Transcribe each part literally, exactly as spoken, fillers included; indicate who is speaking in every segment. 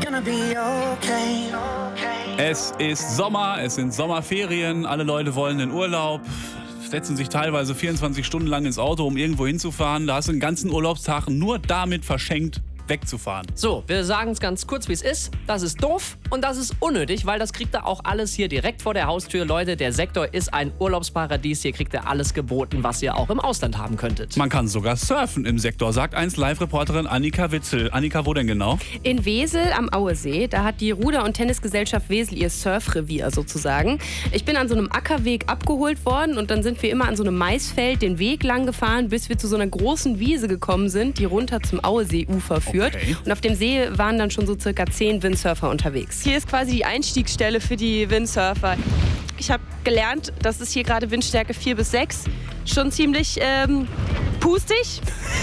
Speaker 1: Es ist Sommer, es sind Sommerferien, alle Leute wollen in Urlaub, setzen sich teilweise vierundzwanzig Stunden lang ins Auto, um irgendwo hinzufahren. Da hast du den ganzen Urlaubstag nur damit verschenkt, wegzufahren.
Speaker 2: So, wir sagen es ganz kurz, wie es ist. Das ist doof und das ist unnötig, weil das kriegt ihr auch alles hier direkt vor der Haustür. Leute, der Sektor ist ein Urlaubsparadies. Hier kriegt ihr alles geboten, was ihr auch im Ausland haben könntet.
Speaker 1: Man kann sogar surfen im Sektor, sagt eins Live-Reporterin Annika Witzel. Annika, wo denn genau?
Speaker 3: In Wesel am Auesee. Da hat die Ruder- und Tennisgesellschaft Wesel ihr Surfrevier sozusagen. Ich bin an so einem Ackerweg abgeholt worden und dann sind wir immer an so einem Maisfeld den Weg lang gefahren, bis wir zu so einer großen Wiese gekommen sind, die runter zum Aueseeufer führt.
Speaker 1: Okay.
Speaker 3: Und auf dem See waren dann schon so circa zehn Windsurfer unterwegs.
Speaker 4: Hier ist quasi die Einstiegsstelle für die Windsurfer. Ich habe gelernt, dass es hier gerade Windstärke vier bis sechs, schon ziemlich ähm, pustig.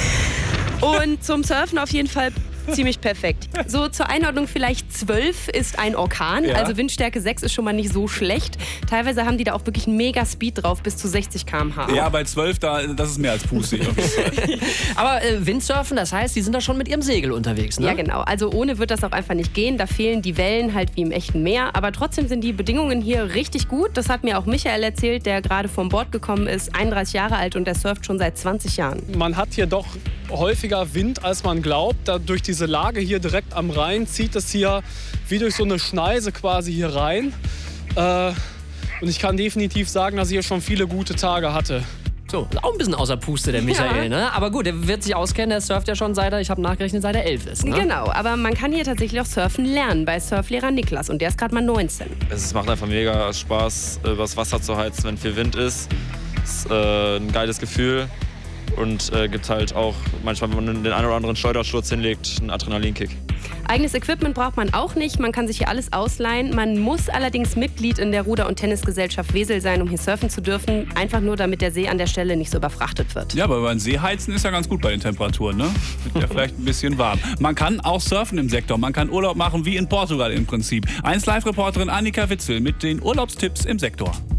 Speaker 4: Und zum Surfen auf jeden Fall ziemlich perfekt.
Speaker 3: So zur Einordnung vielleicht zwölf ist ein Orkan,
Speaker 1: Ja.
Speaker 3: also Windstärke sechs ist schon mal nicht so schlecht. Teilweise haben die da auch wirklich einen mega Speed drauf, bis zu sechzig Kilometer pro Stunde.
Speaker 1: Ja, bei zwölf, da, das ist mehr als pustig.
Speaker 2: Aber äh, Windsurfen, das heißt, die sind da schon mit ihrem Segel unterwegs, ne?
Speaker 3: Ja, genau. Also ohne wird das auch einfach nicht gehen. Da fehlen die Wellen halt wie im echten Meer. Aber trotzdem sind die Bedingungen hier richtig gut. Das hat mir auch Michael erzählt, der gerade vom Bord gekommen ist, einunddreißig Jahre alt und der surft schon seit zwanzig Jahren.
Speaker 5: Man hat hier doch häufiger Wind, als man glaubt. Da durch diese Lage hier direkt am Rhein zieht es hier wie durch so eine Schneise quasi hier rein. Äh, und ich kann definitiv sagen, dass ich hier schon viele gute Tage hatte.
Speaker 2: So, auch ein bisschen außer Puste, der Michael,
Speaker 3: Ja.
Speaker 2: ne? Aber gut, der wird sich auskennen, der surft ja schon seit er, ich habe nachgerechnet, seit er elf ist, ne?
Speaker 3: Genau, aber man kann hier tatsächlich auch surfen lernen bei Surflehrer Niklas und der ist gerade mal neunzehn.
Speaker 6: Es macht einfach mega Spaß, übers Wasser zu heizen, wenn viel Wind ist. Es ist äh, ein geiles Gefühl und äh, gibt halt auch manchmal, wenn man den einen oder anderen Schleudersturz hinlegt, einen Adrenalinkick.
Speaker 3: Eigenes Equipment braucht man auch nicht, man kann sich hier alles ausleihen. Man muss allerdings Mitglied in der Ruder- und Tennisgesellschaft Wesel sein, um hier surfen zu dürfen. Einfach nur, damit der See an der Stelle nicht so überfrachtet wird.
Speaker 1: Ja, aber beim Seeheizen ist ja ganz gut bei den Temperaturen, ne? Wird ja vielleicht ein bisschen warm. Man kann auch surfen im Sektor, man kann Urlaub machen wie in Portugal im Prinzip. eins Live-Reporterin Annika Witzel mit den Urlaubstipps im Sektor.